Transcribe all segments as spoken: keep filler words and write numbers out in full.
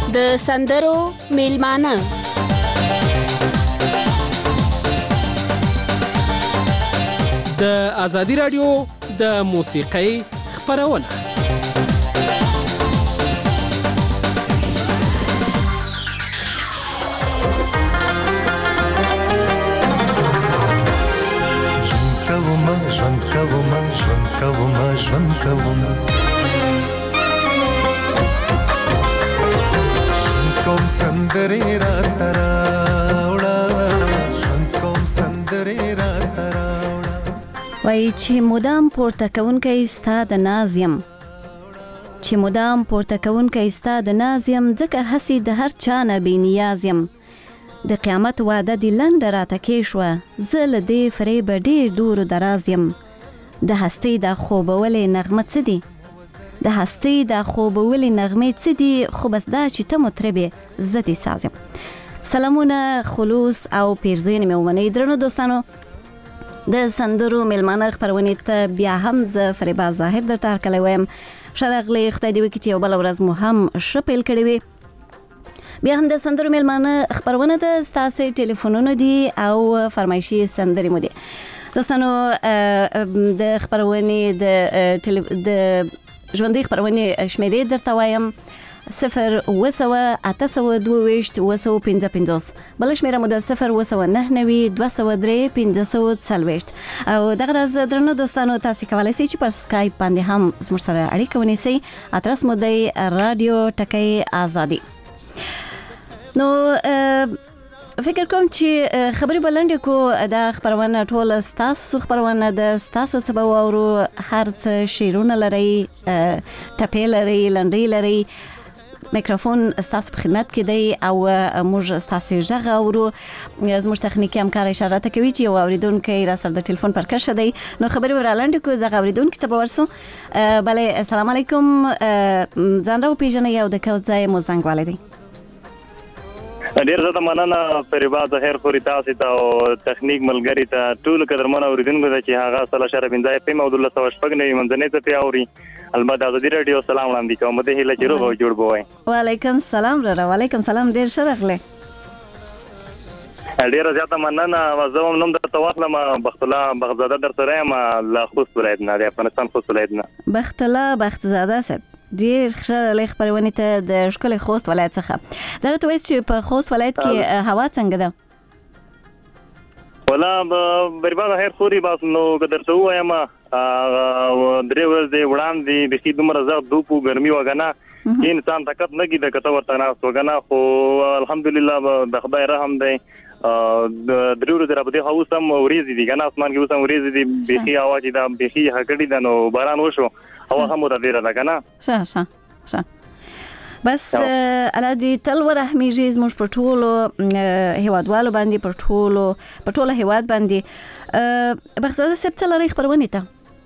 د سندرو میلمانه د آزادی رادیو د موسیقۍ خپرونه. ژوند کوم ژوند کوم ژوند کوم ژوند کوم سندرې را تراوړه ژوند کوم سندرې را تراوړه وای چې مدام پورته کوونکی ستا د ناز یم چې مدام پورته کوونکی ستا د ناز یم ځکه هسې د هر چا نه بې نیاز یم د قیامت وعده دی لنډه راته کې شوه زه له دې فریبه ډېر دور و دراز یم د هستۍ دا خوبولې نغمه څه دي د هستۍ دا خوبولې نغمې څه دي خو بس دا چې ته مطربې زه دې ساز یم. سلامونه خلوص او پیرزوینې مې ومنئ درنو دوستانو، د سندرو میلمانه خپرونې ته بیا هم زه فریبا ظاهر درته هرکلی وایم. ښه راغلی، خدای دې وکړي چې یو بله ورځ مو هم ښه پیل کړې وي. بیا هم د سندرو میلمانه خپرونه ده، ستاسې ټلیفونونه دي او فرمایشي سندرې مو دي. دوستانو د خپرونې د ژوندۍ خپرونې شمیرې درته وایم: صفر اوه سوه اته سوه دوه ویشت اوه سوه پنځه پنځوس، بله شمیره مو ده صفر اوه سوه نهه نوي دوه سوه درې پنځه سوه څلوېښت. او دغه راز درنو دوستانو تاسې کولی شئ چې پر سکایپ باندې هم زموږ سره اړیکه ونیسئ. ادرس مو دی رادیو ټکی آزادي. نو فکر کوم چې خبرې به لنډې کو، دا خپرونه ټوله ستاسو خپرونه ده، ستاسو څه به واورو، هر څه شعرونه لرئ، ټپې لرئ، لنډۍ لرئ، میکروفون ستاسو په خدمت کې دی او موږ ستاسو غږ اورو. زموږ تخنیکي همکار اشاره ته کوي چې یو اورېدونکی را سره د ټلیفون پر کشه دی، نو خبرې به را لنډې کو، دغه اورېدونکي ته به ورسو. بله، السلام علیکم، ځان را وپېژنئ او د کوم ځای مو زنګ والی دی؟ ډیر زیاته مننه فریبا ظاهر خوري تاسو ته او تخنیک ملګری ته ټول قدرمن اوریدونکو ته چې هغه سلا شر بنځای په مودله سو شپږ نه منځنۍ ته پیاوري. البته آزادی رادیو سلام وړاندې کوم، د هیله چې روغ جوړ بوای. وعلیکم السلام را وعلیکم السلام، ډیر ښه راغلی. ډیر زیاته مننه. زه هم نوم درته واخلم، بخت الله بختزاده در سره یم له خوست ولایت نه، د افغانستان خوست ولایت نه. بخت الله بختزاده صاحب، ډیر ښه راغلی خپرونې ته د ښکلي خوست ولایت څخه. دا راته وایاست چې په خوست ولایت کې هوا څنګه ده؟ ولا فریبا ظاهر خوري بس نو که درته ووایم درې ورځې وړاندې بیخي دومره زیات دوپ و ګرمي وه که نه چې انسان طاقت نه کېده که ته ورته ناست و که نه، خو الحمدلله د خدای رحم دی. درې ورځې را په دې خوا اوس هم ورېځې دي که نه، اسمان کې اوس هم ورېځې دي، بیخي هوا چې ده بیخي ښه کړې ده، نو باران وشو، هوا هم متدیره ده که نه. ښه ښه ښه بس الله دې تل ورحمیږي زموږ په ټولو هیوادوالو باندې، په ټولو په ټوله هیواد باندې. بختزاده صاحب څه لرئ خپرونې ته؟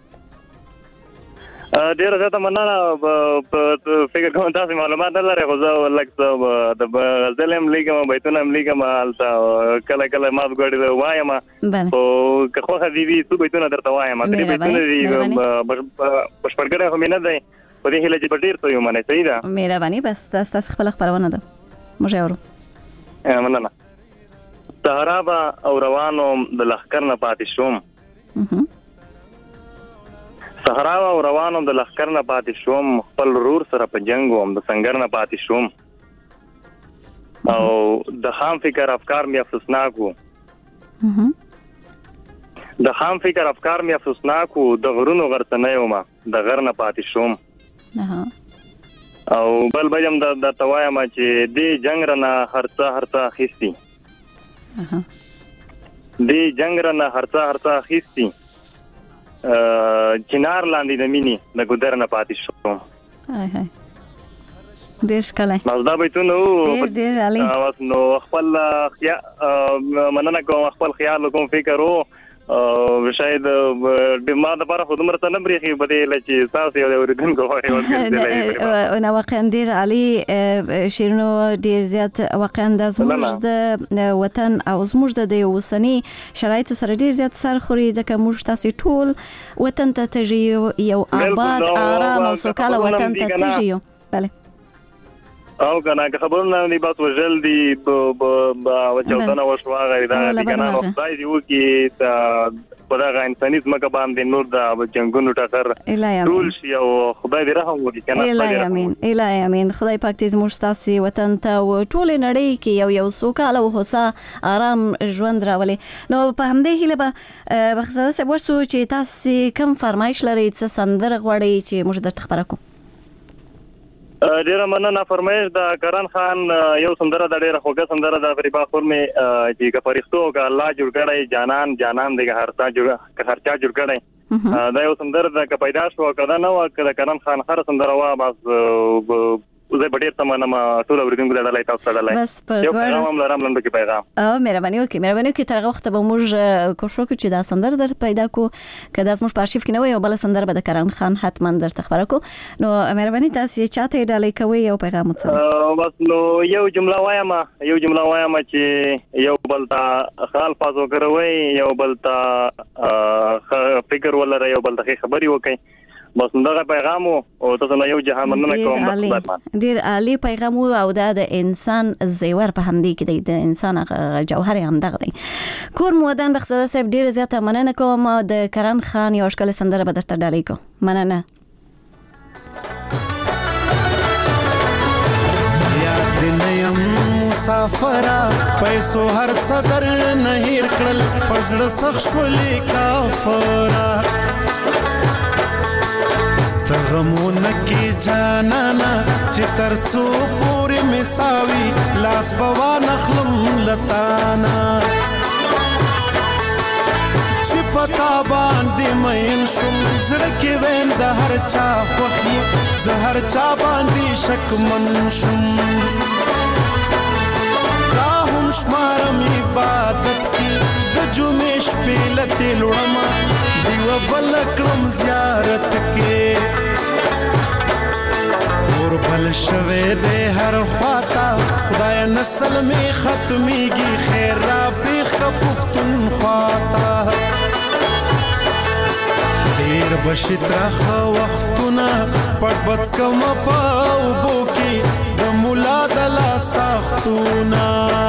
ډېره زیاته مننه. فکر کوم تاسې معلومات نه لرئ، خو زه لږ څه د غزل هم لیکم، بیتونه هم لیکم، هلته کله کله ما ګوډې وایم، خو که خوښه دې وي څو بیتونه درته وایم. درې بیتونه دي، بشپړ کړی خو مې نه دی، په دې هیله چې په ډېر څه یې ومنئ. صحیح ده؟ مهرباني، بس ستاسو خپله خپرونه ده، موږ یې اورو. مننه. صحرا به او روانو د لښکر نه پاتې شوم، صحرا او روانو د لښکر نه پاتې شوم، خپل ورور سره په جنګ وم، د سنګر نه پاتې شوم، او د خام فکر افکار مې افسوسناک وو، د خام فکر افکار مې افسوسناک وو، د غرونو غرڅنی ومه، د غر نه پاتې شوم. او بل بجم درته وایم چې دې جنګ رانه هر څه هر څه اخیستي، دې جنګ رانه هر څه هر څه اخیستي، چنار لاندې د مینې د ګودر نه پاتې شوم. ډېر ښکلی، بس دا بیتونه وو. نو خپل مننه کوم، خپل خیال کوم، فکر وو شاید ما دپاره خو دومره څه نه برېښي په دې هیله چې ستاسو یو د اورېدونکو غواړي. نه واقعا ډېر عالي شعرونه، ډېر زیات واقعا دا زموږ د وطن او زموږ د د اوسني شرایطو سره ډېر زیات سر خوري، ځکه موږ تاسې ټول وطن ته تږي یو، یو آباد آرام او سوکاله وطن ته تږي یو. بله او کنه که خبرونه نه بس وجل دي او چوتنه وشوا غیر دا دي کنه خدای دی وکي په دغه انسانیزم کې باندې نور د جنگونو ټکر ټول شي او خدای دې رحم وکړي کنه الهي امين الهي امين خدای پاک دې زموږ تاسو وطن ته او ټول نړۍ کې یو یو سوکاله او هوسا آرام ژوند راولي نو په همدې هیله به بخزاده سه ورسو چې تاسو کوم فرمایش لرئ څه سندره غواړئ چې موږ درته خبره کوو ډیره مننه فرمایش د کرن خان یو سندره د ډیره خوږه سندره د غریبا خور می چې که فرښتو کا الله جوړ کړی جانان جانان دغه هرڅا جوړ که هرچا جوړ کړی دا یو سندره د که پیدا شو کدا نه و که د کرن خان هر سندره وا بس زه په ډیر تمنه ما ټول اوریدونکو ته ډالای تاسو ته ډالای بس پر دوه هم لرم لنډو کې پیغام او مهرباني وکړئ مهرباني وکړئ تر وخت به موږ کوشش وکړو چې دا سندره در پیدا کو کدا زموږ په ارشیف کې نه وي او بل سندره به د کرن خان حتما درته خبره کو نو مهرباني تاسو چاته ډالای کوي یو پیغام وڅ بس نو یو جمله وایم یو جمله وایم چې یو بل تا خال فازو کوي یو بل تا فکر ولر یو بل ته خبري وکړي بس دغه پیغام او تاسو نه یو جهان مننه کوم ډیر عالی پیغام او دا د انسان زیور په همدې کې د انسان جوهر هم دغه دی کور مودان بخزاده صاحب ډیر زیاته مننه کوم د کرن خان یو اشکال سندره به درته ډالۍ کوم مننه یاد نیم مسافرا پیسو هر صدر نه هیر کړل پزړه سخ شولې کافرا تغمون کی جانانا چې ترڅو پورې مساوي لاس بوا نخلم لتانا چې پتا باندې مین شم زړه کې وین د هر چا خوخي زهر چا باندې شک من شم راهم شمارم عبادت کی د جمعې شپې لته لړما دیو بل کلم زیارت کې اور بل شوه دے هر خواتا خدای نسل میں ختمیگی خیر را پیخ کا پختون خواتا دیر بشت رخ وختنا پٹ بچ کم پاو بوکی د مولا دلا ساختونا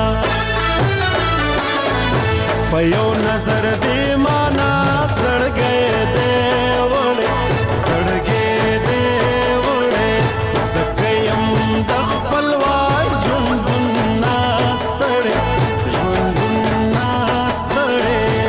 پیو نظر دی مانا سڑ گئے دے وڑے سڑ گئے دے وڑے زکیم دخ پلوائی جندن ناستڑے جندن ناستڑے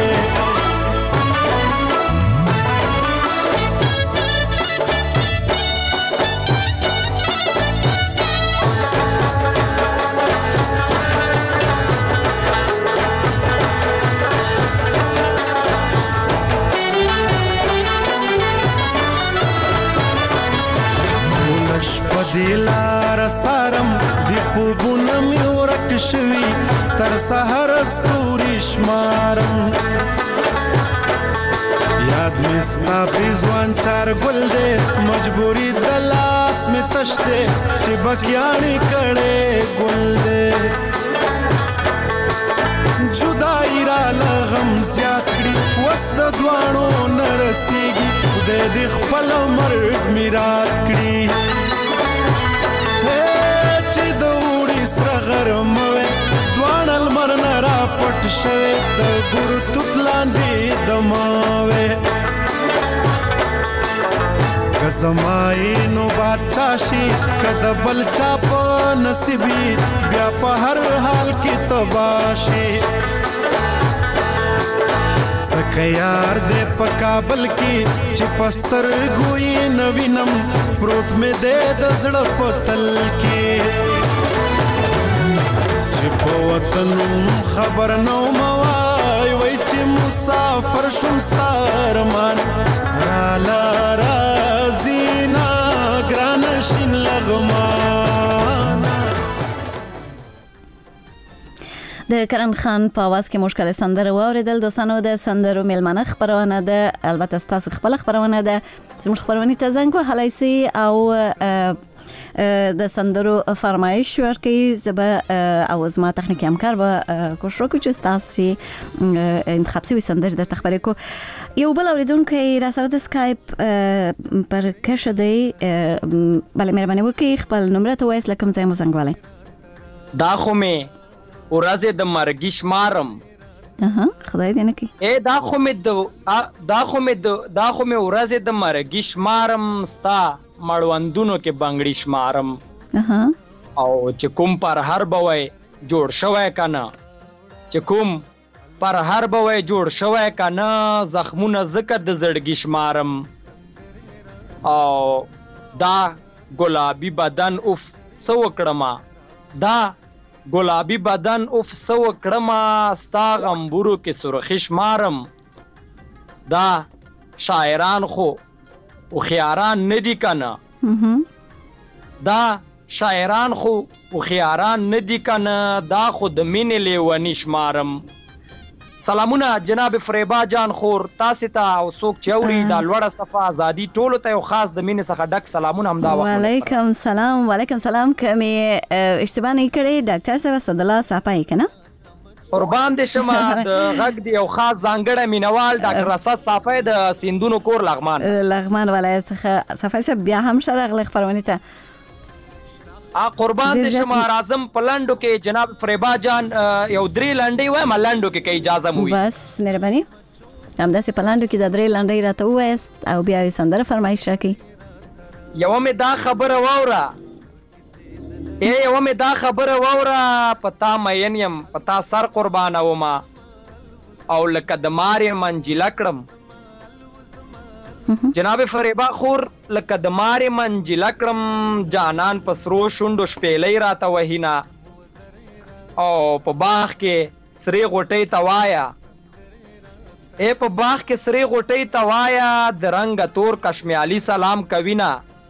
دیلار سارم دی خوبونه می ورک شوی تر سحر استوری شمارم یاد می ستا پیزوان چار گل دے مجبوری دلاس می تشتے چی بکیانی کڑے گل دے جدائی را لغم زیاد کری وست دوانو نرسیگی خودے دی خپل مرد میراد کری چې د وړي سره غرموي دوان المر نه را پټ شوي د ګور توت لاندې دماوي که زمای نو بادشاه شي که د بل چا په نصیبي بیا په هر حال کې تباشي سکه یار دې په کابل کې چې پستر ګوي نوینم پروت مې دې د زړه په تل کې چې په وطن خبر نو موای وای چې مسافر شم ستارمان را لارا زینا ګران شین لغمان د کرن خان په आवाज کې مشکل سندره واوریدل. دوستانو د سندرو میلمنه خبرونه ده، البته تاسو خپل خبرونه ده زموږ خبرونه ته زنګ وهلای سي او د سندرو فرمایش ورکړي. زبه او زما تخنیکی همکار به کوشش وکړي چې تاسو انتخاب شوی سندره در تخبرې کو. یو بل اوریدونکو را سره د سکایپ پر کښه دی، بله مهرباني وکړئ خپل نمبر ته وایس لکه ځای مو زنګ والي. دا خو مې ورځې د مرګي شمارم. اها خدای دې نه کړي. ای دا خو مې د دا خو مې د دا خو مې ورځې د مرګي شمارم، ستا مړوندونو کې بنګړي شمارم. اها او چې کوم پر هر بوي جوړ شوی کنه، چې کوم پر هر بوي جوړ شوی کنه، زخمونه زکه د زړګي شمارم. او دا ګلابي بدن اف سو کړما، دا ګلابي بدن اف سو کړما، ستا غمبورو کې سرخی شمارم. دا شاعران خو او خياران ندی کنه، دا شاعران خو او خياران ندی کنه، دا خو د مینې لیونی شمارم. سلامونه جناب فریبا جان خور، تاسو ته او څوک چې اوري دا لوړه صفه ازادي ټولو ته یو خاص د مینې څخه ډک سلامونه هم دا وخت. وعلیکم سلام. وعلیکم سلام. کمه اشتباه نه کړی ډاکټر صاحب صد الله صاحب کنه قربان دې شمه. د غږ دی یو خاص ځانګړی مینوال ډاکټر اسد صافی د سیندونو کور لغمان لغمان ولایت څخه. صافی صاحب بیا هم شرغله خبرونه ته ا قربان دې شمه. راځم پلانډو کې جناب فریبا جان یو درې لنډي وایم لنډو کې کې اجازه مو وي. بس مهرباني همداسې پلانډو کې د درې لنډي راته وایست او بیا یې سندره فرمایش راکړي. یو مې دا خبره واوره ای یو مې دا خبره واوره، پتا مین یم پتا سر قربان وما او لکه د مارې منجله کړم. جناب فریبا خور لکه د مارې منجله کړم، جانان په سرو شونډو شپېلۍ راته وهینا، او په باغ کې سرې غوټۍ ته وایا، ای په باغ کې سرې غوټۍ ته وایا، د رنګه تور کشمیالي سلام کوینا.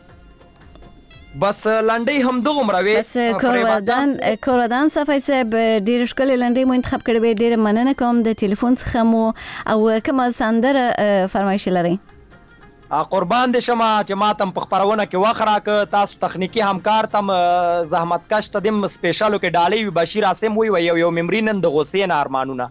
بس لنډۍ هم دغومره وې. بس کورودان کورودان صفای صاحب ډېر ښکلې لنډۍ مو انتخاب کړې وې، ډېره مننه کوم د ټلیفون څخه مو. او کومه سندره فرمایش لرئ؟ قربان دې شمه چې ما تم په خبرونه کې وخت راکړ، تاسو تخنیکی همکار تم زحمت کش ته دم سپیشالو کې ډالۍ وي بشیر عاصم وي یو یو ممري نن د غوسې نه ارمانونه.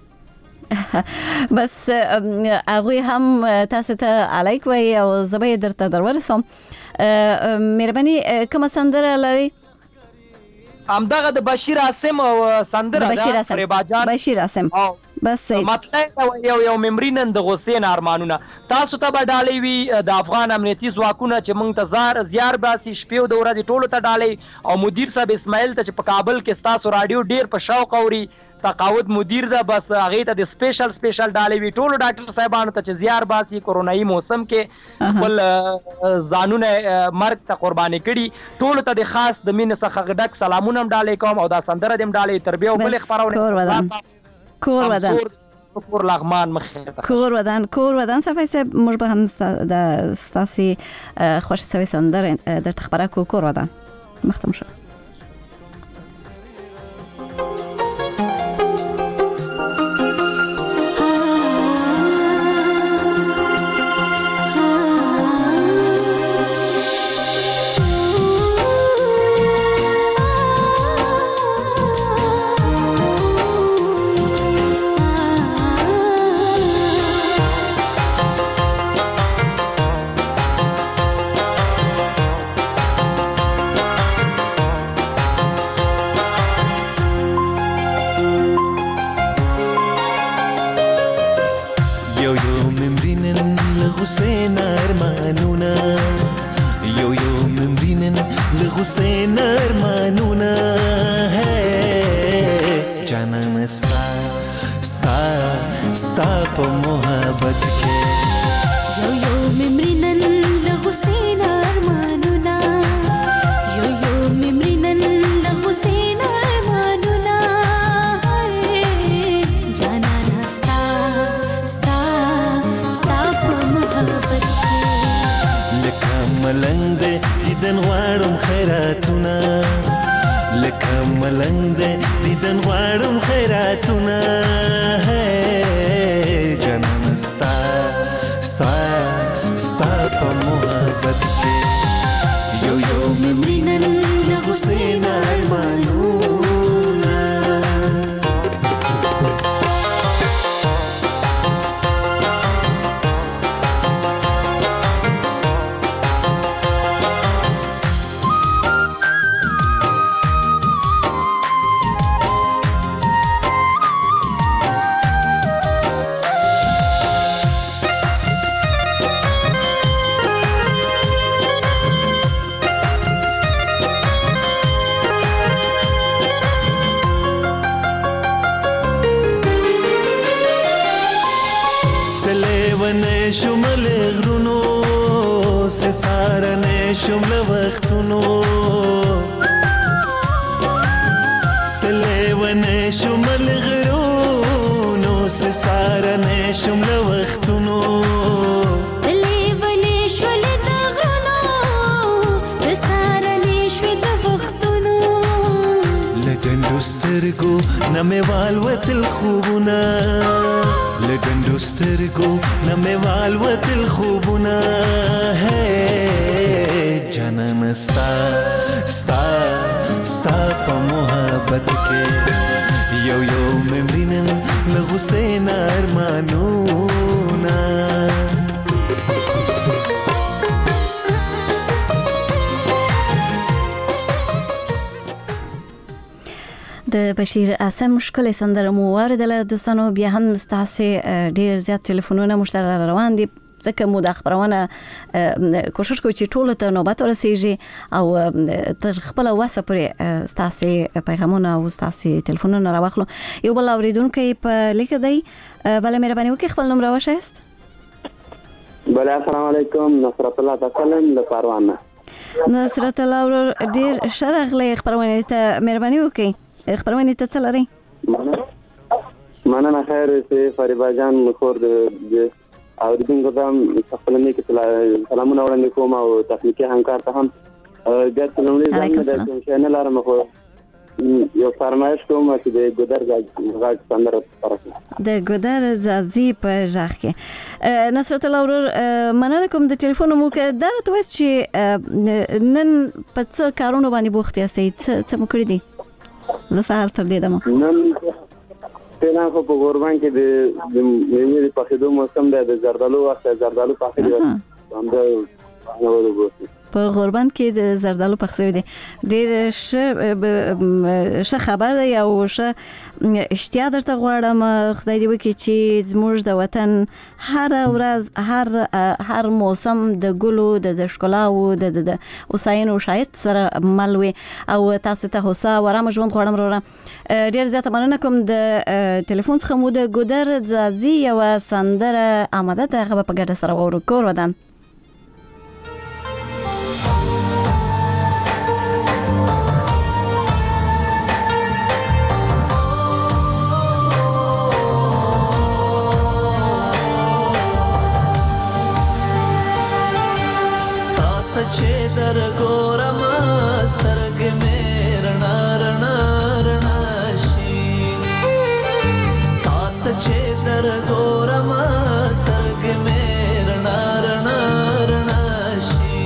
بس هغوی هم تاسو ته علیک وي او زه به یې درته درورسم. مهرباني کومه سندره لرئ؟ همدغه د بشیر عاصم سندره ده فریبا جان. بشیر عاصم بس مطلب یو یو ممري نن د غوسې نه ارمانونه. تاسو ته به ډالۍ وي د افغان امنیتي ځواکونه چې موږ ته زار زیار باسي شپې او د ورځې ټولو ته ډالۍ، او مدیر صاحب اسماعیل ته چې په کابل کې ستاسو رادیو ډیر په شوق اوري، تقاعد مدیر ده، بس هغه ته د سپیشل سپیشل ډالۍ وي. ټولو ډاکټر صاحبانو ته چې زیار باسي کورونایي موسم کې خپل ځانونه مرګ ته قرباني کړي، ټولو ته د خاص د مینې څخه ډک سلامونه هم ډالۍ کوم او دا سندره دې هم ډالۍ تربیه او بلې خپرونه کور ودان کور لغمان مخه کور ودان کور ودان صفای صاحب موږ به هم د ستاسي خوش سوي سندره در تخبره کو کور ودان مختم شو. حسین ارمانونا یو یو ممرینن لحسین ارمانونا ہے جانان ستا ستا ستا په محبت کې یو یو ممرینن لحسین ارمانونا یو یو ممرینن لحسین ارمانونا جانان ستا ستا ستا په محبت کې لکه ملنګ دې دیدن غواړم خیراتونه لکه ملنګ دی دیدن غواړم خیراتونه جانان ستا ستا ستا په محبت کې یو یو مې مړي نن له غوسې نه ارمانونه شمل غرونو سه سارنه شمل وختونو سلیونه شمل غرونو سه سارنه شمل وختونو سلیونه شمل غرونو سه سارنه شمل وختونو لګندو سترګو نمه والوتل خوبونه لګندو سترګو نمه والوتل خوبونه جانان ستا ستا ستا په محبت کې یو یو مې مړینن له غوسې نه ارمانونه د بشیر اعظم ښکلې سندره مو واردله دوستانو. بیا هم ستاسې ډېر زیات ټلیفونونه موږ ته روان دي ځکه مو دا خپرونه کوشش کوو چې ټولو ته نوبت ورسیږي او تر خپله وسه پورې ستاسې پیغامونه او ستاسې ټلیفونونه راواخلو. یو بل اورېدونکی په لیکه دی. بله مهرباني وکړئ خپل نوم راوښایاست. بله السلام علیکم. نصرت الله تسلم له کاروان نه. نصرت الله ورور ډېر ښه راغلی خپرونې ته. مهرباني وکړئ خبرونه ته څه لري؟ مننه خیر سي فریبا جان مخور د اوریدونکو ته خپل نه کې سلامونه وړاندې کوم او تخنیکی همکار ته هم ګټ سلامونه زموږ د چینل لپاره مخور یو فرمایش کوم چې د ګودر غاټ سندره پرته د ګودر زازي په ځخ کې نصرت الله ورور مننه کوم د ټلیفون مو کې دا راته وایي چې نن په څه کارونه باندې بوخت یاستئ څه مو کړی دي له سهار تر دې دمه؟ نن فعلا خو په غوربان کې د میوې د پخېدو موسم دی. د زردالو وخت زردالو پخې دي همدا په غوربان کې د زردالو پخې شوي دي. ډېر ښه خبر دی او ښه اشتیا درته غواړم. خدای دې وکړي چې زموږ د وطن هره ورځ هر هر موسم د ګلو د ښکلاو د هوساینو ښایست سره مل وي او تاسو ته هوسا او ارامه ژوند غواړم وروره. ډېر زیاته مننه کوم. د ټلیفون څخه مو د ګودر ځاځي یوه سندره آماده ده هغه به په ګډه سره واورو. کور ودان چې در ګورم سترګې مې رڼا رڼا رڼا شي تا ته چې در ګورم سترګې مې رڼا رڼا رڼا شي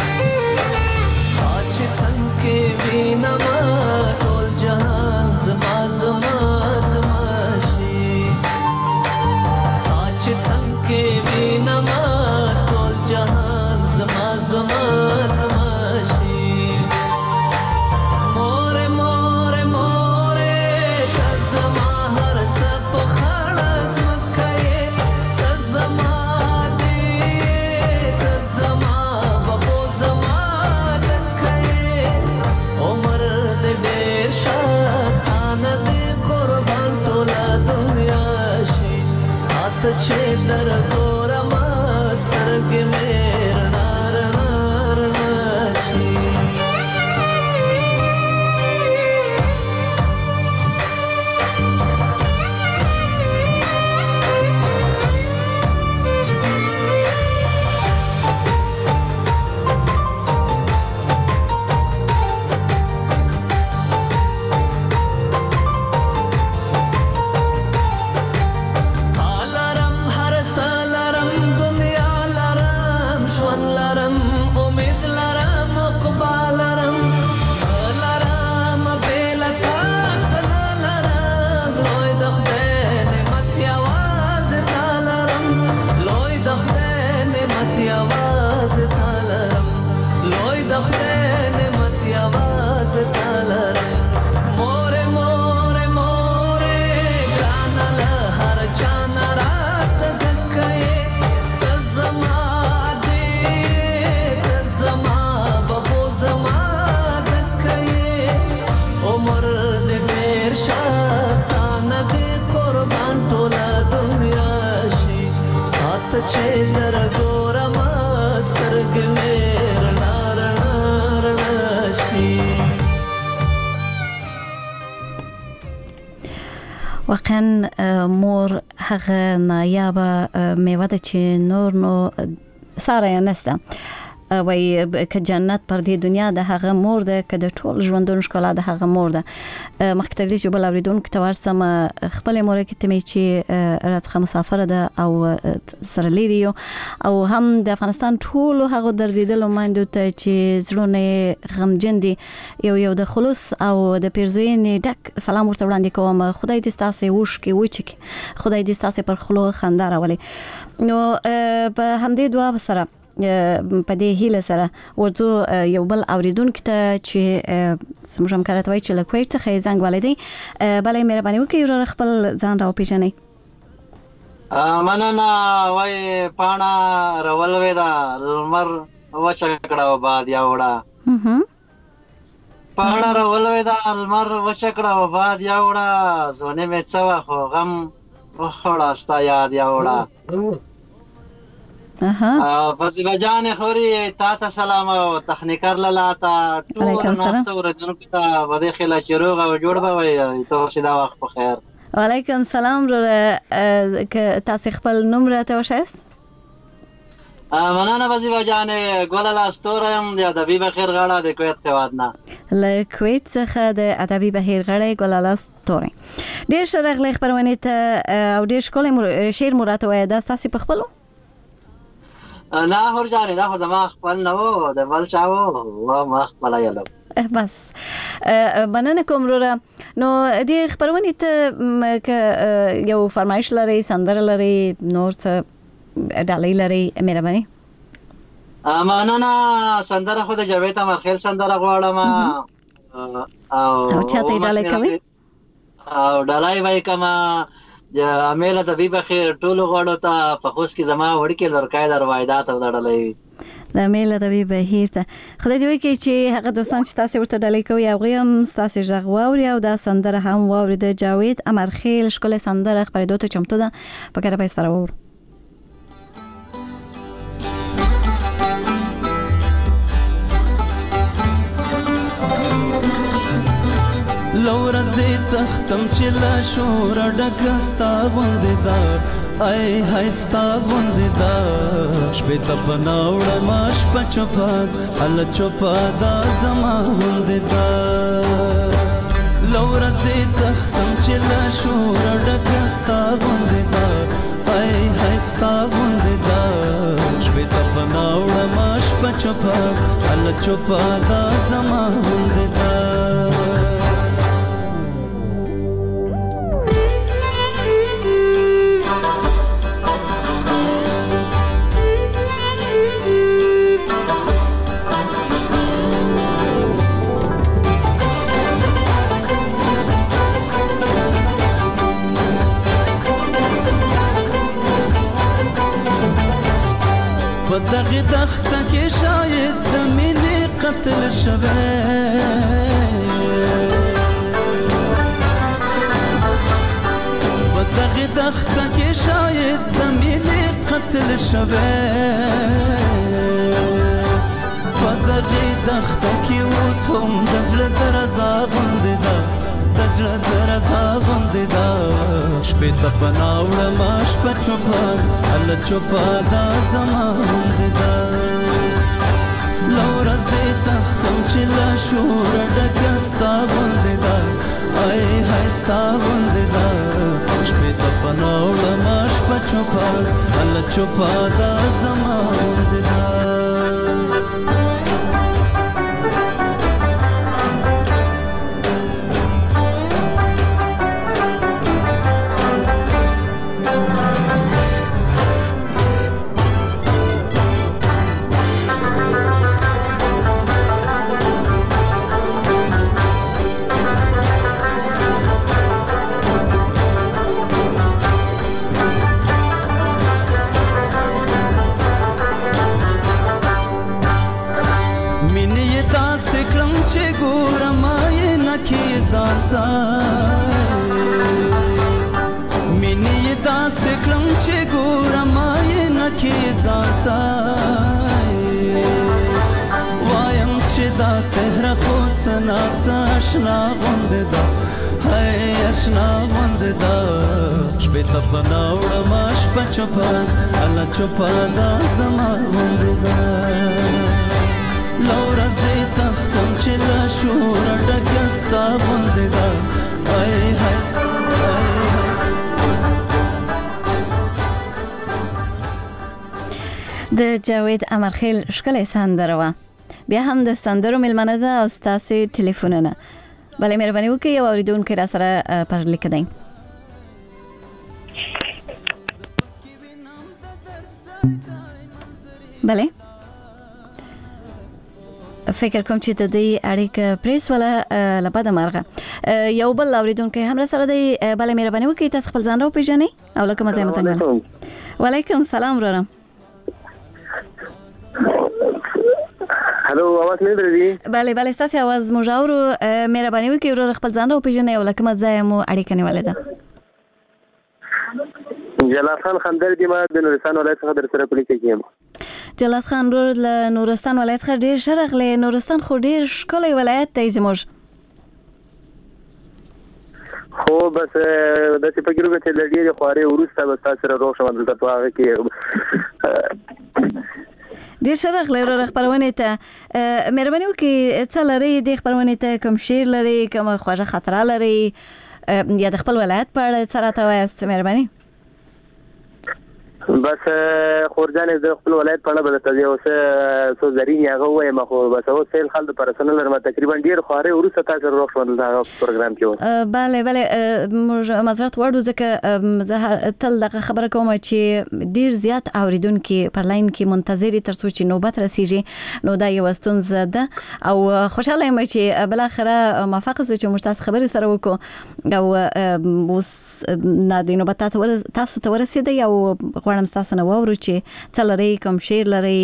چې څنګه وینم ټول جهان زما زما زما شي چې څنګه وینم ټول جهان زما زما زما شي مور مور مور زما هر څه په خلاص مکه زما دې زما بابو زما دکه عمر دې ډېر شان دې قربان ټول دنیا شي اته چې در ګورم سترګې مې رڼا رڼا رڼا شي چې در ګورم سترګې مې رڼا رڼا رڼا شي. واقعا مور هغه نایابه میوه ده چې نور نو ساره یې نسته. وای که جنت پر دې دنیا د هغه مور ده، که د ټول ژوندون ښکلا د هغه مور ده. مخکې تر دې چې بل اورېدونکو ته ورسم، خپلې مورکې ته مې چې راڅخه مسافره ده او سره لرې یو، او هم د افغانستان ټولو هغو دردېدلو میندو ته چې زړونه یې غمجن دي، یو یو د خلوص او د پیرزوینې ډک سلام ورته وړاندې کوم. خدای دې ستاسې اوښکې وچکي، خدای دې ستاسې پر خلو خندا راولي. نو په همدې دعا سره په دې هیله سره ورځو یو بل اوریدونکو ته چې زموږ همکاره ته وایي چې له کویټ څخه یې زنګ وهلی دی. بله مهرباني وکړئ وراره خپل ځان راوپېژنئ. مننه. وایي پاڼه راولوې ده، لمر وچه کړه او باد یا وړه. پاڼه راولوې ده، لمر وچه کړه او باد یا وړه. زونې مې څه وه خو غم وخوړه ستا یاد یا وړه. فضیبه جان خوري تا ته سلام او تخنیکر لاله ته ټول ناست ورجنکو ته بده خلا چې روغ او جوړ به وي ته سیدا وخت په خیر. وعلیکم سلام. که تاسو خپل نوم راته وښایست؟ مننه فضیبه جان. ګل لاستورم د ادبي بخیر غاړه د کویت هیواد نه. له کویت څخه د ادبي بهیر غړی ګل لاستوري. ډېر ښه راغلی خپرونې ته او ډېر ښکلی شعر مو راته وایه. دا ستاسې په خپلو؟ نه هر جانې دا خو زما خپل نه و، د بل چا و و ما خپله یلم. بس مننه کوم وروره. نو دې خپرونې ته که یو فرمایش لرئ، سندره لرئ، نور څه ډالۍ لرئ، مهرباني. مننه. سندره خو د جاوید امرخیل سندره غواړم او چاته یې ډالۍ کوئ؟ او ډالۍ به یې کومه امیله د بی بخیر ټولو غواړو ته په خوست کې زما وړکې لرکای د روایدات او د ډالۍ وي. د امیله د بی بهیر ته خدای دې وکړي چې هغه دوستان چې تاسې ورته ډالۍ کوئ هغوی هم ستاسې غږ واوري او دا سندره هم واوري. د جاوید امرخیل ښکلې سندره خپرېدو ته چمتو ده، په ګډه به یې سره واورو. لورځې تختم چې لا شور ډکه ستا غوندې ده، ای های ستا غوندې ده. شپې ته پناه وړمه شپه چوپه هله چوپه دا زما غوندې ده. لورځې تختم چې لا شور ډکه ستا غوندې ده، ای های ستا غوندې ده. شپې ته پناه وړمه شپه چوپه هله چوپه دا زما غوندې ده. په دغې دښته کې شاید د مینې قتل شوی، په دغې دښته کې شاید د مینې قتل شوی. په دغې دښته کې اوس هم د زړه درزا غوندې ده، د زړه درزا غوندې ده. شپې ته پناه وړمه شپه چوپه هله چوپه دا زما غوندې ده. له ورځې تختم چې له شوره ډکه ستا غوندې ده، ای های ستا غوندې ده. شپې ته پناه وړمه شپه چوپه هله چوپه دا زما غوندې ده. څه آشنا غوندې ده هی اشنا غوندې ده شپې ته پناه وړمه شپه چوپه الله چوپه دا زما غوندې ده له ورځې تښتم چې له شوره ډکه ستا غوندې ده هی هی د جاوید امرخیل ښکلی سندره وه. بیا هم د سندرو میلمنه ده او ستاسې ټلیفونونه. بله مهرباني وکړئ یو اورېدونکی را سره پر لیکه دی. بله فکر کوم چې د دوی اړیکه پرېسوله له بده مرغه. یو بل اورېدونکی هم را سره دی. بله مهرباني وکړئ تاسو خپل ځان راوپېژنئ او له کومه ځایه مو څنګه. وعلیکم سلام وراره. هلو اواز نه درځي؟ بله بله ستاسې اواز موږ اورو. مهرباني وکړئ وراره خپل ځان راوپېژنئ او له کومه ځایه مو اړیکه نیولې ده. جلال خان خندر دی، ما د نورستان ولایت څخه در سره پلیکه کیم. جلال خان ورور له نورستان ولایت څخه ډېر ښه راغلی. نورستان خو ډېر ښکلی ولایت دی زموږ. خو بس داسې فکر وکړه چې له ډېرې خوارۍ وروسته به ستا سره روغ شم دلته په هغه کې. ډېر ښه راغلی وراره خپرونې ته. مهرباني وکړئ څه لرئ دې خپرونې ته؟ کوم شعر لرئ؟ کومه خوږه خاطره لرئ؟ یا د خپل ولایت په اړه څه راته وایاست؟ مهرباني. بس خورجانې د خپل ولایت په اړه به درته یو څه څو زرین هغه ووایم، خو بس اوس فعل خل د پرسه نه لرم. تقریبا ډېر خوارۍ وروسته تا سره روغ شوم دلته هغه پروګرام کې. بله بله موږ معذرت غواړو ځکه زه تل دغه خبره کوم چې ډېر زیات اورېدونکي پر لاین کې منتظر دي تر څو چې نوبت رسیږي. نو دا یوه ستونزه ده او خوشحاله یم چې بالاخره موفقه شو چې موږ تاسو خبرې سره وکړو او اوس د نوبت تاسو ته ورسېدی او غواړم ستاسو نه واورو چې څه لرئ، کوم شعر لرئ.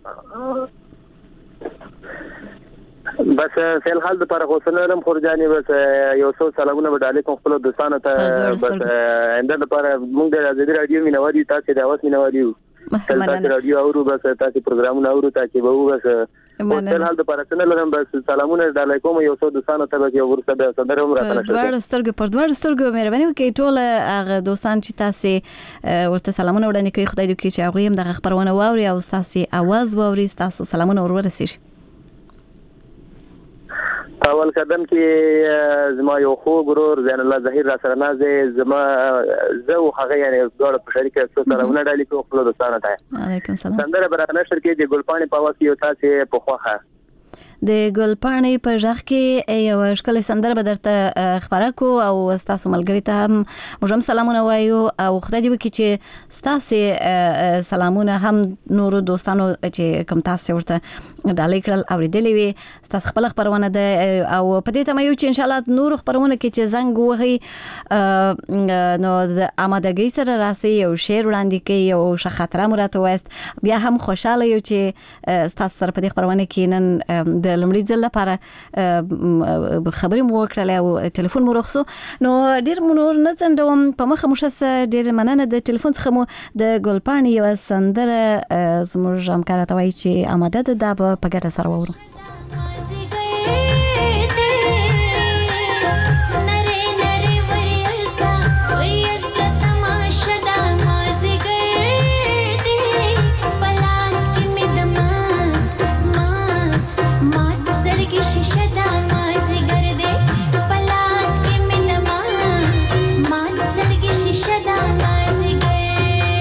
بس فعل حال د پاره غوسه نه لرم خورجانې، بس یو څو سلامونه به ډالۍ کوم خپلو دوستانو ته. بس آینده لپاره موږ د ازادي راډیو مینوال یو، تاسې د اواز مینوال یو، تاسې راډیو اورو، بس تاسې پروګرامونه اورو تاکي به وو. بس فعل حال د پاره څه نه لرم، بس سلامونه ډالۍ کوم یو څو دوستانو ته. بس یو وروسته د سندره هم راته نشو دواړو سترګو پر دواړو سترګو مهرباني وکړئ ټول هغه دوستان چې تاسې ورته سلامونه وړاندې کوي، خدای دې وکړي چې هغوی هم دغه خپرونه واوري او ستاسې اواز واوري، ستاسو سلامونه ور ورسېږي. اول قدم کې زما یو خوږ ورور زین الله ظهیر را سره ناز دی، زما زه او هغه یعنې دواړه په شریکه څو سلامونه ډالۍ کوو خپلو دوستانو ته. علیکم سلام. سندره به راته نشر کړي د ګلپاڼې په اواز کې یو تاسې په خوښه. د ګلپاڼې په غږ کې یو ښکلی سندره به درته خپره کړو او ستاسو ملګري ته هم موږ هم سلامونه وایو او خدای دې وکړي چې ستاسې سلامونه هم نورو دوستانو چې کوم تاسې ورته ډالۍ کړل اورېدلې وي. ستاسو خپله خپرونه ده او په دې تمه یو چې انشاءالله نورو خپرونه کې چې زنګ ووهئ نو د آمادګۍ سره راسئ، یو شعر وړاندې کوئ، یو ښه خاطره مو راته ووایاست. بیا هم خوشحاله یو چې ستاسو سره په دې خپرونه کې نن د لومړي ځل لپاره خبرې مو وکړلې او ټلیفون مو رخصو. نو ډېر مو نور نه ځنډوم، په مخه مو ښه ډېر مننه. د ټلیفون څخه مو د ګلپاڼې یوه سندره زموږ همکار راته وایي چې آماده ده، دا به په ګډه سره واورو.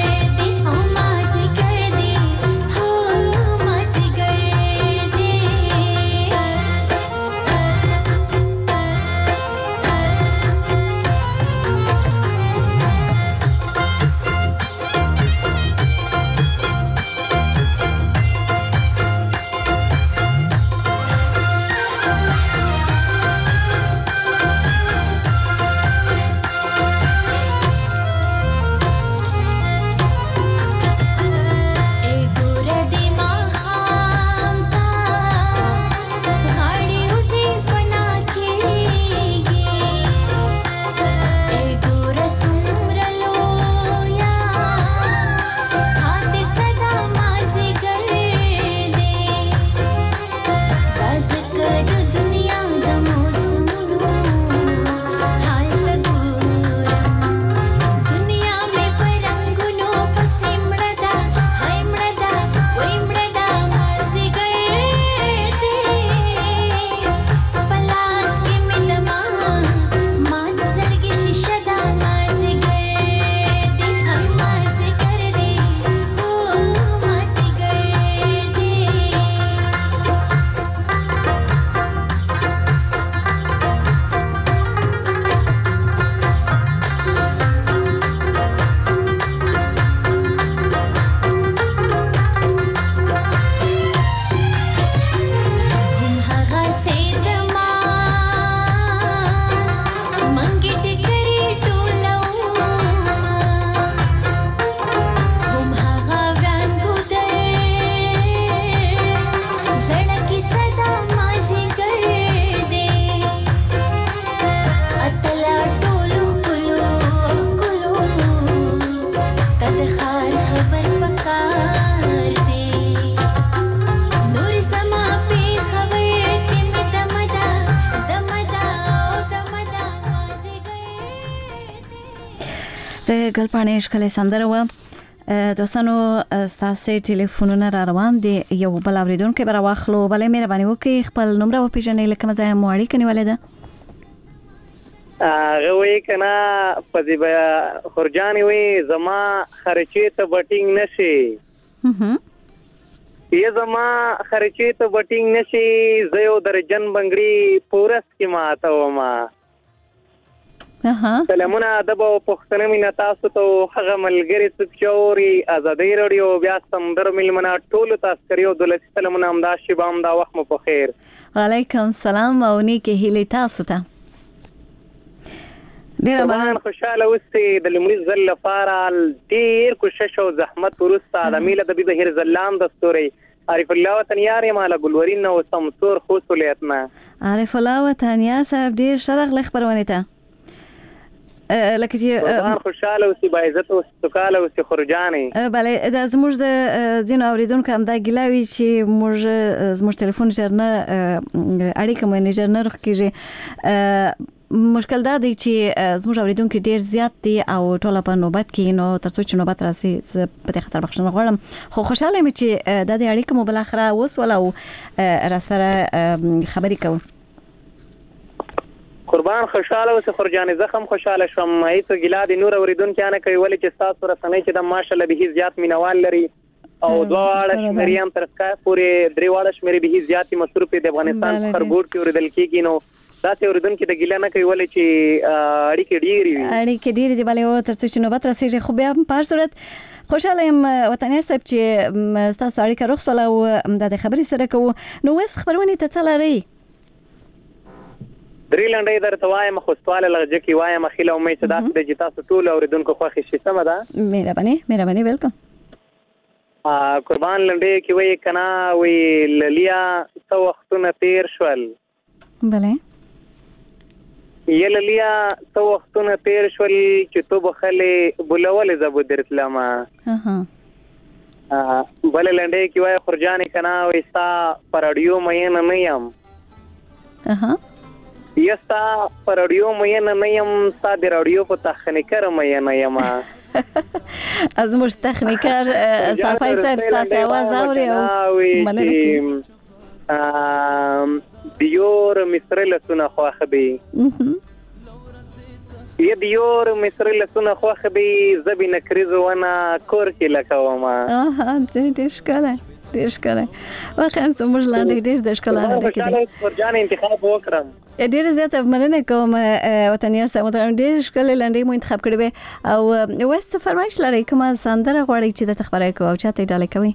Oh د ګل پاڼې ښکلې سندره وه. دوستانو ستاسې ټلیفونونه را روان دي، یو بل اورېدونکی به راواخلو. بلې مهرباني وکړئ خپل نومره وپېژنئ، له کومه ځایه مو اړیکه نیولې ده؟ هغه وایي که نه فضیبه خورجانې وایي زما خرچې ته به ټینګ نه شي، یا زما خرچې ته به ټینګ نه شي، زه یو درجن بنګړي په ورځ کې ماتومه. سلامونه ادب او پښتنه مینه تاسو ته هغه ملګري څوک چې اوري ازادي راډیو بیا سندرو میلمنه ټولو ته عسکري او دولتي سلامونه، همدا شیبه همدا وخت مو په خیر. وعلیکم السلام او نیکې هیلې تاسو ته. ډېره مننه. خوشحاله اوسئ. د لومړي ځل لپاره ډېر کوشش او زحمت وروسته د میله د بهیر زلام دستوري عارف الله وطنیار یم له ګلورین او سمسور خوست ولایت نه. عارف الله وطنیار صاحب ډېر ښه راغلی خپرونې ته. لکه چې خوشاله اوسې با عزت او سوکاله اوسې خورجانې. بله دا زموږ د ځینو اورېدونکو همدا ګیله وي چې موږ زموږ تلیفون ژر نه اړیکه مو یې ژر نه روغ کېږي. مشکل دا دی چې زموږ اورېدونکي ډېر زیات دي او ټوله په نوبت کې، نو تر څو چې نوبت راسي زه په دې خاطر بخښنه غواړم، خو خوشحاله یم چې دا د اړیکه مو بالاخره وسوله او راسره خبرې کوو. قربان خوشاله اوسه خورجانې، زه هم خوشاله شوم. هیڅ ګیله د نور اوریدونکو نه کوي، ولې چې ستاسو رسنۍ چې د ماشاءالله به زیات مینوال لري او دواړه شمېرې هم تر سکای پورې درې واړه شمېرې به زیاتې مصروفې د افغانستان په خرګوټ کې اوریدل کېږي، نو داسې اوریدونکو د ګیله نه کوي، ولې چې اړیکې ډېرې وي. اړیکې ډېرې دي بلې تر څو چې نوبت رسېږي. خو بیا په هر صورت خوشحاله یم وطنیار صاحب چې ستاسو اړیکه روغ شوله او دا د خبرې سره کوو. نو اوس خپرونې ته څه لرئ؟ درې لنډۍ درته وایم، خو ستواله لهجه کې وایم. خیله امید چې داسې دی چې تاسو ټول اوریدونکو خوښې شي. سمه ده؟ مهرباني مهرباني بالکل. قربان لنډۍ کې وایي که نه، وایي للیا څه وختونه تېر شول. بله یا للیا څه وختونه تېر شول چې تو بخلې بلولې زه به درتلمه. بله لنډۍ کې وایي خورجانې که نه، وایي ستا په راډیو مینه نه یم، یا ستا په راډیو مینه نه یم، ستا د راډیو په تخنیکر مینه یم. زموږ تخنیکر صافی صاحب ستاسې اواز اوري او مننه کوي. دیور مصري لسونه خوښه دی، یا دیور مصري لسونه خوښه دی، زه بې نکریزو ونه کور کې لکومه. ډېر ښکلی ډېر ښکلی. واقعا زموږ لاندې ډېر د ښکلانه ډکې دي. خورجانې انتخاب وکړم. ډېره زیاته مننه کوم وطنیار صاحب، محترم ډېر ښکلې لنډۍ مو انتخاب کړې وې. او اوس څه فرمایش لرئ؟ کومه سندره غواړئ چې درته خپره کړو او چاته یې ډالۍ کوئ؟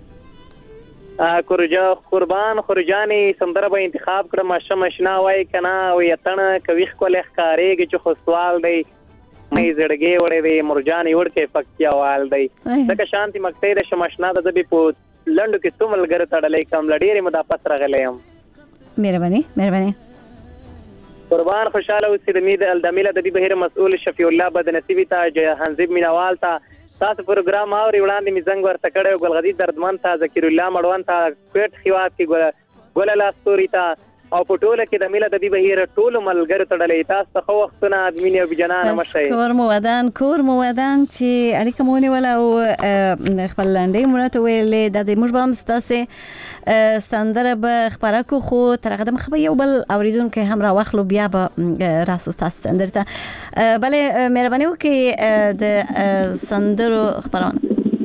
قربان خورجانې سندره به انتخاب کړم. اشم اشنا وایي که نه، وایي اتڼه کوي ښکلی ښکارېږي چې خو سوال دی مې زړګی وړی دی مرجانې وړکی پکتیاوال دی. ځکه شانتي مکتۍ د شم اشنا د زه به په لنډو کې څو ملګرو ته ډالۍ کوم، له ډېرې موده پس راغلی یم. مهرباني مهرباني. قربان خوشاله اوسې. د میله ادبي بهیر مسؤل شفیع الله بدنصیبي ته، جهانزیب مینوال ته، تاسو پروګرام اوري وړاندې مې زنګ ورته کړی و، ګلغدي دردمن ته، ذکر الله مړوند ته، کوټ خیوات کې ګله لاستوري ته، او په ټوله کې د میله ادبي بهیر ټولو ملګرو ته ډالۍ. تاسو ته ښه وختونه ادمینې او بېجانانه مه شئ. کور مو ودان کور مو ودان چې اړیکه مو ونیوله او خپل لنډۍ مو راته ویلې. دا د موږ به هم ستاسې سندره به خپره کړو، خو تر هغه دمخه به یو بل اورېدونکی هم راواخلو، بیا به راسو ستاسې سندرې ته. بلې مهرباني وکړئ د سندرو خپرونه.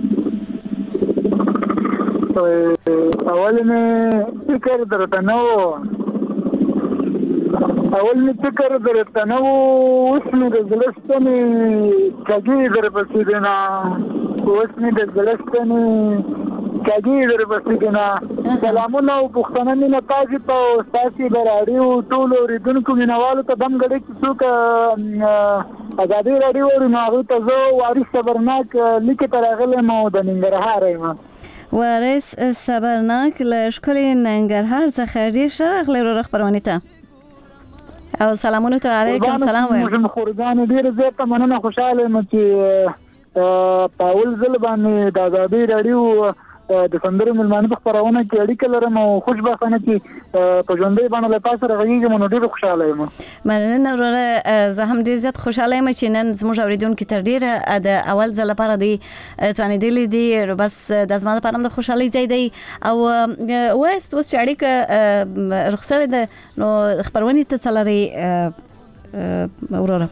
اول مې فکر درته نه و اول مې فکر درته نه و اوس مې د زړه ستنې کږې درپسې دي نه اوس مې د زړه ستنې کږې درپسې دي نه. سلامونه او پښتنه مینه تاسو ته او ستاسې د راډیو ټولو اورېدونکو مینوالو ته دم ګډې چې څوک ازادي راډیو اوري نو هغوی ته زه وارث صبرناک لیکې ته راغلی یم او د ننګرهار یم. وارث صبرناک له ښکلي ننګرهار څخه ډېر ښه راغلی وروره خپرونې ته او سلامونو ته. علیکم سلام وایم. خورجانې ډېره زیاته مننه. خوشحاله یم چې په اول ځل باندې د ازادي راډیو د سندرو ملمانه په خپرونه کې اړیکه لرم او خوشبختانه چې په ژوندۍ باندې له تاسو سره غږیږم نو ډېر خوشاله یم. مننه وروره، زه هم ډېر زیات خوشاله یم چې نن زموږ اوریدونکو تر ډېره د اول ځل لپاره دوی توانېدلي دي، بس د زما لپاره هم د خوشحالۍ ځای دی. او وایست اوس چې اړیکه رخ شوې ده نو خپرونې ته څه لرئ وروره؟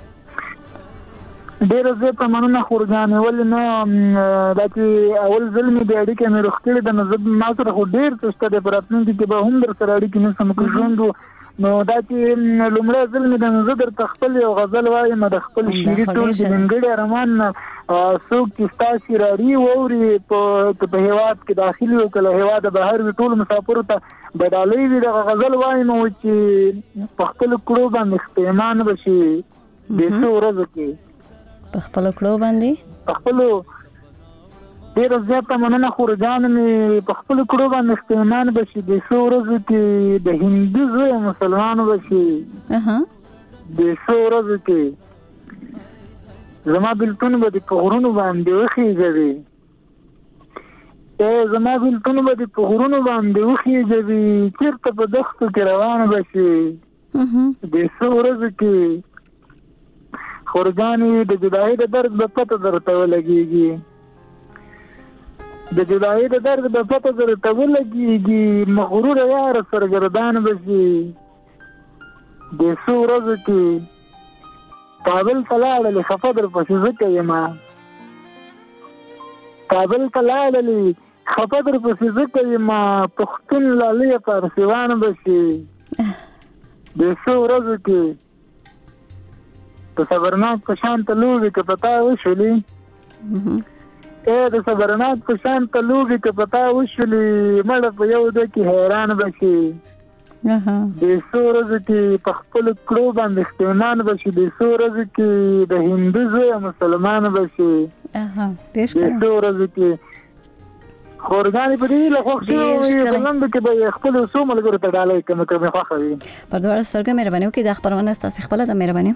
ډېره زیاته مننه خورجانې، ولې نه دا چې اول ځل مې د اړیکې مې رخ کړې ده نو زه ما سره خو ډېر څه شته دی، په راتلونکي کې به هم در سره اړیکې نیسم که ژوند و. نو دا چې لومړی ځل مې ده نو زه درته خپل یو غزل وایم د خپل شعري ټول د نیمګړي ارمان نه څوک چې ستا شراري واوري په هېواد کې داخلي وي که له هېواده بهر وي ټولو مسافرو ته به ډالۍ وي. دغه غزل وایم چې په خپلو کړو باندې ستیمان به شي د څو ورځو کې په خپلو کړو باندې په خپلو ډېره زیاته مننه خورجان مې په خپلو کړو باندې ستیمان به شي د څو ورځو کې د هندو زوی مسلمان به شي د څو ورځو کې زما بلتون به دې په غرونو باندې وخېږوي ای زما بلتون به دې په غرونو باندې وخېږوي چېرته په دښتو کې روان به شي د څو ورځو کې خورجانې د جدایي د درد به پته درته ولګېږي د جدایي د درد به پته درته ولګېږي مغروره یاره سرګردان به شي د څو ورځو کې کابل ته لاړلې خفه درپسې زه یم کابل ته لاړلې خفه درپسې زه یم پښتون لاليه پارسیوان به شي د څو ورځو کې د صبرناک په شان ته لوبې که پتا وشولي ای د صبرناک په شان ته لوبې که پتا وشولي مړه په یو ده کې حیران به شي د څو ورځو کې په خپلو کړو باندې ستیمان به شي د څو ورځو کې د هندو زوی مسلمان به شي د څو ورځو کې خورجانې په دې له خوښ شوي په لنډو کې به خپلو څو ملګرو ته ډالۍ کړم که مې خوښه وي. پر دواړو سترګو مهرباني وکړئ، دا خپرونه ستاسې خپله ده. مهرباني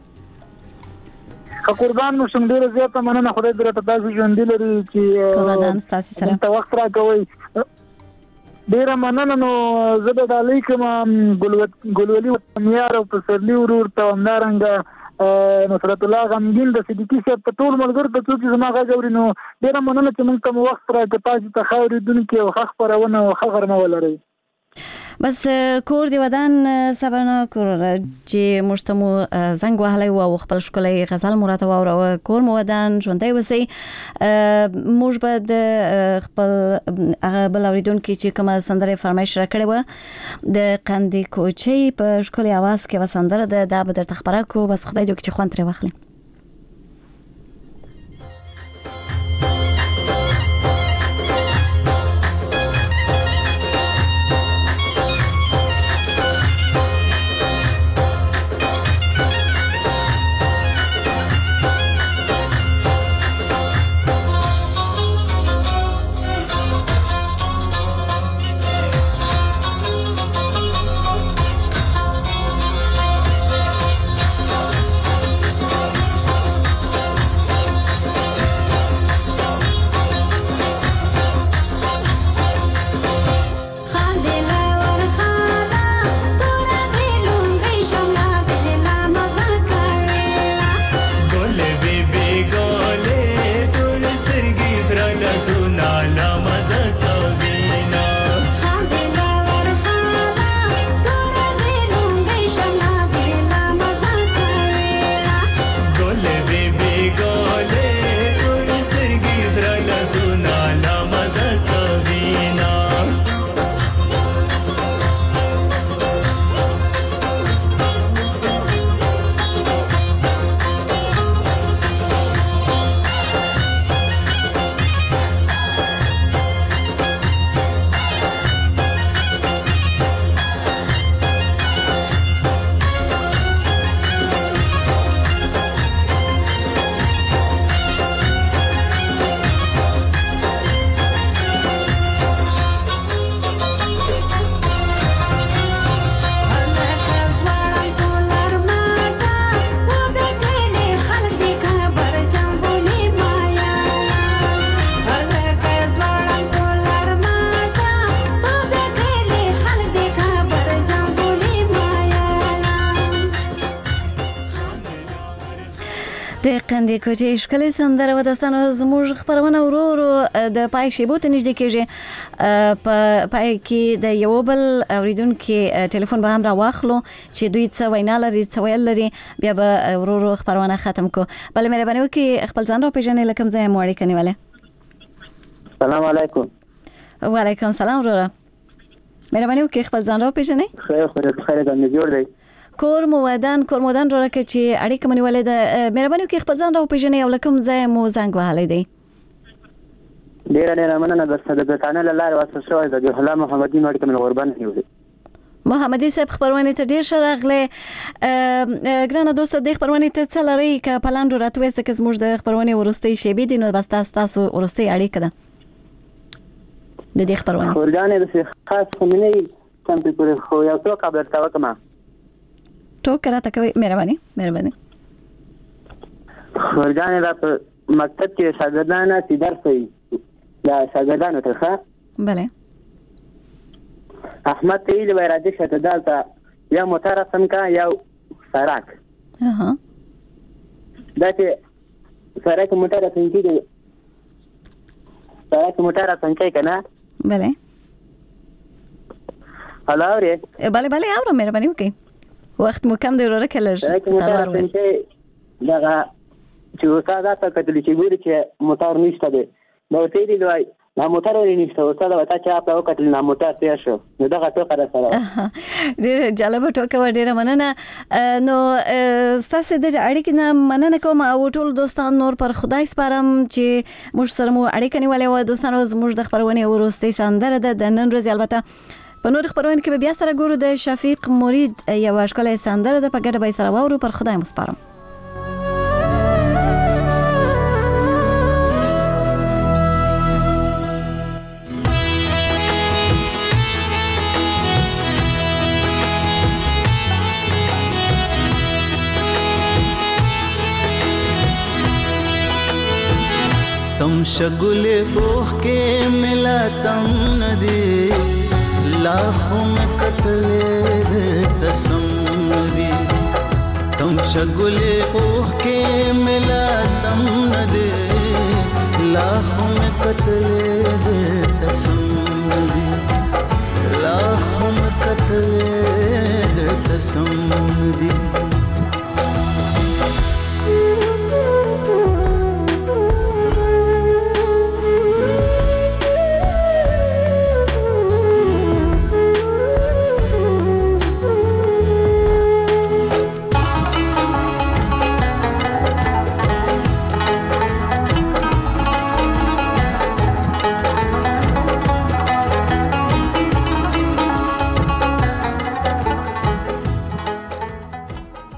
قربان مو شم، ډېره زیاته مننه. خدای دې راته داسې ژوندي لري چې دلته وخت راکوئ. ډېره مننه. نو زه به ډالۍ کړم ګلولي وطنیار او پسرلي ورور ته، همدارنګه نصرت الله غمګین د صدیقي صاحب ته، ټول ملګرو ته څوک چې زما غږ اوري. نو ډېره مننه چې موږ ته مو وخت راکړ، تاسو ته ښه اورېدونکي او ښه خپرونه او ښه غرمه ولرئ. بس کور دی ودان سبانا کور چې موږ ته مو زنګ وهلی و او خپل ښکلی غزل مو راته واوروه. کور مو ودان، ژوندی اوسئ. موږ به د خپل هغه بل اورېدونکي چې کومه سندره یې فرمایش راکړې وه د قندې کوچۍ په ښکلي اواز کې یوه سندره ده، دا به درته خپره کړو. بس خدای دې وکړي چې خوند ترې واخلئ. Thank you. د قندې کوچې ښکلې سندره و دوستانو زموږ خپرونه ورو ورو د پای شیبو ته نږدې کېږي په پای کې د یو بل اوریدونکي ټلیفون به هم راواخلو چې دوی څه وینا لري څه ویل لري بیا به ورو ورو خپرونه ختم کو. بله مهرباني وکړئ خپل ځان راپېژنئ له کوم ځایه مو اړیکه نیولې. سلام علیکم. وعلیکم سلام وروره. مهرباني وکړئ خپل ځان راپېژنئ. خیر خیر خیر ګڼې جوړ دی. کور مو ودان کور مو ودان وروره که چې اړیکه مو نیولې ده مهرباني وکړئ خپل ځان راوپېژنئ او له کوم ځایه مو زنګ وهلی دی. ډېره ډېره مننه درڅخه د برټانیې له لارې وصل شوی د جهلا محمدي مې اړیکه مې له غوربند نیولې. محمدي صاحب خپرونې ته ډېر ښه راغلی. ګرانه دوسته دې خپرونې ته څه لرئ که په لنډو راته ووایاست که زموږ د خپرونې وروستۍ شیبې دي نو بس دا ستاسو وروستۍ اړیکه ده د دې خپرونې. خورجانې داسې خاص خو مې نه وي سم پرې پورې خو یو څه خبر درته وکړم. ټوکه راته کوئ مهرباني مهرباني. خورجانې دا په مکتب کې شاګردان چې درس کوي دا شاګردانو ته ښه بله احمد ته ویلي وای راځه شه ته دلته یا موټر رسم کا یا سړک. دا چې سړک موټر رسم کېږي سړک موټر رسم کوي که نه. بله هلو اورې. بله بله اورم مهرباني وکړئ وخت مو کم دی وروره که لږ تلوار وایست. دغه چې استاد راته کتلي چې ګوري چې موټر نشته دی نو ورته یې ویلي وای دا موټر ولې نشته استاده وایي تا چې اپ وکتل نو موټر تېر شو نو دغه ټوکه راسره وه. ډېره جالبه ټوکه وه ډېره مننه. نو ستاسې د اړیکې نه مننه کوم او ټول دوستان نور پر خدای سپارم چې موږ سره مو اړیکه نیولې وه. دوستانو زموږ د خپرونې وروستۍ سندره ده د نن ورځې البته په نور خبرونه کې به بیا سره ګورو. د شفیق مرید یو ښکلی سندره ده په ګډه به یې سره واورو. پر خدای مو سپارم. تم شگل اوخ کے ملا تم ندی لاخوں میں قتل تسم دی. تم شگل اوخ کے ملا تم ندی لاخوں میں قتل تسم دی لاخوں میں قتل تسم